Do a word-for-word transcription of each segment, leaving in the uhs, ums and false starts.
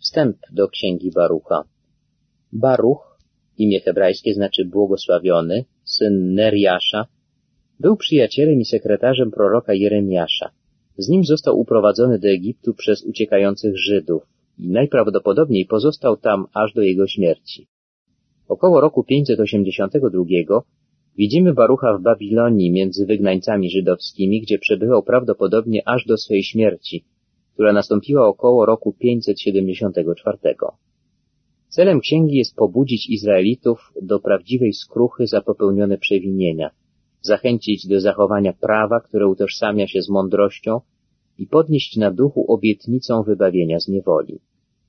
Wstęp do księgi Barucha. Baruch, imię hebrajskie znaczy błogosławiony, syn Neriasza, był przyjacielem i sekretarzem proroka Jeremiasza. Z nim został uprowadzony do Egiptu przez uciekających Żydów i najprawdopodobniej pozostał tam aż do jego śmierci. Około roku pięćset osiemdziesiątego drugiego widzimy Barucha w Babilonii między wygnańcami żydowskimi, gdzie przebywał prawdopodobnie aż do swej śmierci, która nastąpiła około roku pięćset siedemdziesiątego czwartego. Celem księgi jest pobudzić Izraelitów do prawdziwej skruchy za popełnione przewinienia, zachęcić do zachowania prawa, które utożsamia się z mądrością i podnieść na duchu obietnicą wybawienia z niewoli.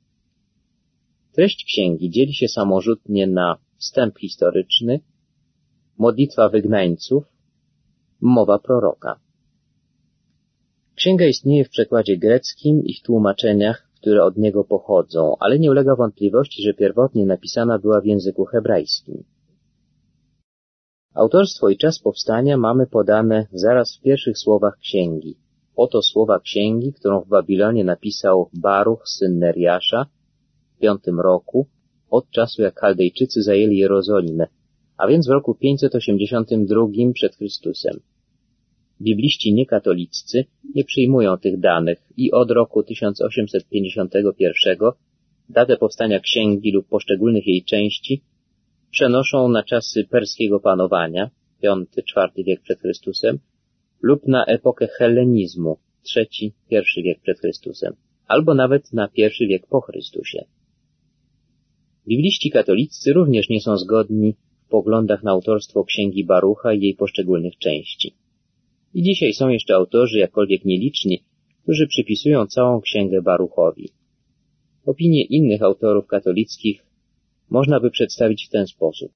Treść księgi dzieli się samorzutnie na wstęp historyczny, modlitwa wygnańców, mowa proroka. Księga istnieje w przekładzie greckim i w tłumaczeniach, które od niego pochodzą, ale nie ulega wątpliwości, że pierwotnie napisana była w języku hebrajskim. Autorstwo i czas powstania mamy podane zaraz w pierwszych słowach księgi. Oto słowa księgi, którą w Babilonie napisał Baruch, syn Neriasza, w piątym roku, od czasu jak Chaldejczycy zajęli Jerozolimę, a więc w roku pięćset osiemdziesiątym drugim przed Chrystusem. Bibliści niekatoliccy nie przyjmują tych danych i od roku tysiąc osiemset pięćdziesiątego pierwszego datę powstania księgi lub poszczególnych jej części przenoszą na czasy perskiego panowania, piąty czwarty wiek przed Chrystusem, lub na epokę hellenizmu, trzeci pierwszy wiek przed Chrystusem, albo nawet na pierwszy wiek po Chrystusie. Bibliści katoliccy również nie są zgodni w poglądach na autorstwo księgi Barucha i jej poszczególnych części. I dzisiaj są jeszcze autorzy, jakkolwiek nieliczni, którzy przypisują całą księgę Baruchowi. Opinie innych autorów katolickich można by przedstawić w ten sposób.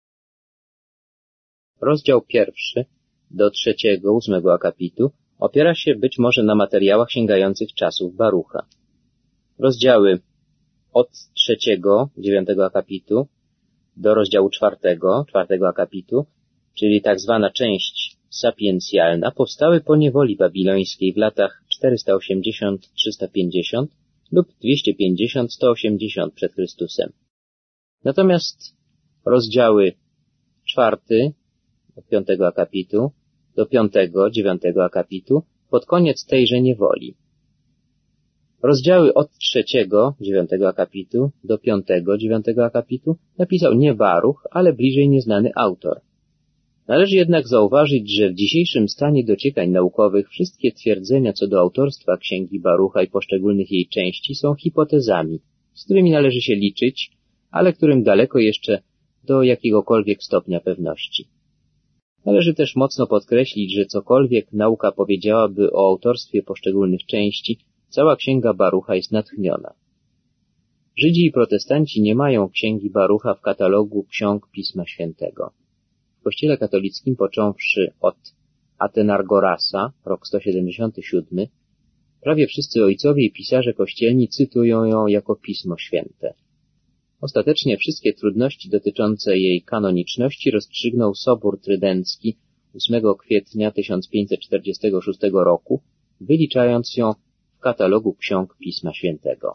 Rozdział pierwszy do trzeciego, ósmego akapitu opiera się być może na materiałach sięgających czasów Barucha. Rozdziały od trzeciego, dziewiątego akapitu do rozdziału czwartego, czwartego akapitu, czyli tak zwana część sapiencjalna, powstały po niewoli babilońskiej w latach czterysta osiemdziesiąt do trzysta pięćdziesiąt lub dwieście pięćdziesiąt do sto osiemdziesiąt przed Chrystusem. Natomiast rozdziały czwarty, od piątego akapitu do piątego, dziewiątego akapitu pod koniec tejże niewoli. Rozdziały od trzeciego, dziewiątego akapitu do piątego, dziewiątego akapitu napisał nie Baruch, ale bliżej nieznany autor. Należy jednak zauważyć, że w dzisiejszym stanie dociekań naukowych wszystkie twierdzenia co do autorstwa księgi Barucha i poszczególnych jej części są hipotezami, z którymi należy się liczyć, ale którym daleko jeszcze do jakiegokolwiek stopnia pewności. Należy też mocno podkreślić, że cokolwiek nauka powiedziałaby o autorstwie poszczególnych części, cała księga Barucha jest natchniona. Żydzi i protestanci nie mają księgi Barucha w katalogu ksiąg Pisma Świętego. W Kościele katolickim, począwszy od Atenargorasa, rok sto siedemdziesiąty siódmy, prawie wszyscy ojcowie i pisarze kościelni cytują ją jako Pismo Święte. Ostatecznie wszystkie trudności dotyczące jej kanoniczności rozstrzygnął Sobór Trydencki ósmego kwietnia tysiąc pięćset czterdziestego szóstego roku, wyliczając ją w katalogu ksiąg Pisma Świętego.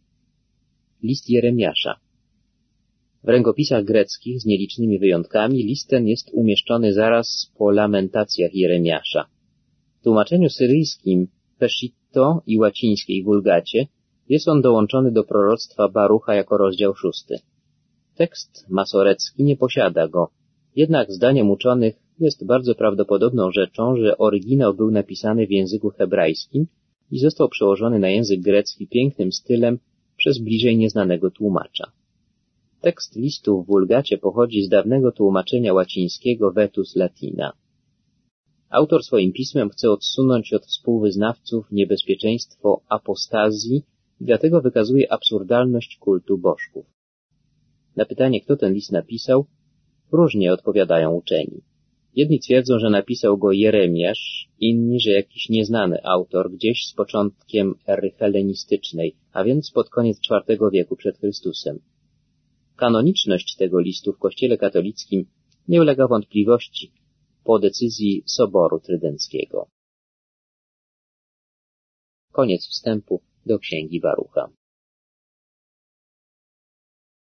List Jeremiasza. W rękopisach greckich, z nielicznymi wyjątkami, list ten jest umieszczony zaraz po lamentacjach Jeremiasza. W tłumaczeniu syryjskim Peshitto i łacińskiej Vulgacie jest on dołączony do proroctwa Barucha jako rozdział szósty. Tekst masorecki nie posiada go, jednak zdaniem uczonych jest bardzo prawdopodobną rzeczą, że oryginał był napisany w języku hebrajskim i został przełożony na język grecki pięknym stylem przez bliżej nieznanego tłumacza. Tekst listu w Vulgacie pochodzi z dawnego tłumaczenia łacińskiego Vetus Latina. Autor swoim pismem chce odsunąć od współwyznawców niebezpieczeństwo apostazji i dlatego wykazuje absurdalność kultu bożków. Na pytanie, kto ten list napisał, różnie odpowiadają uczeni. Jedni twierdzą, że napisał go Jeremiasz, inni, że jakiś nieznany autor gdzieś z początkiem ery hellenistycznej, a więc pod koniec czwartego wieku przed Chrystusem. Kanoniczność tego listu w Kościele katolickim nie ulega wątpliwości po decyzji Soboru Trydenckiego. Koniec wstępu do księgi Barucha.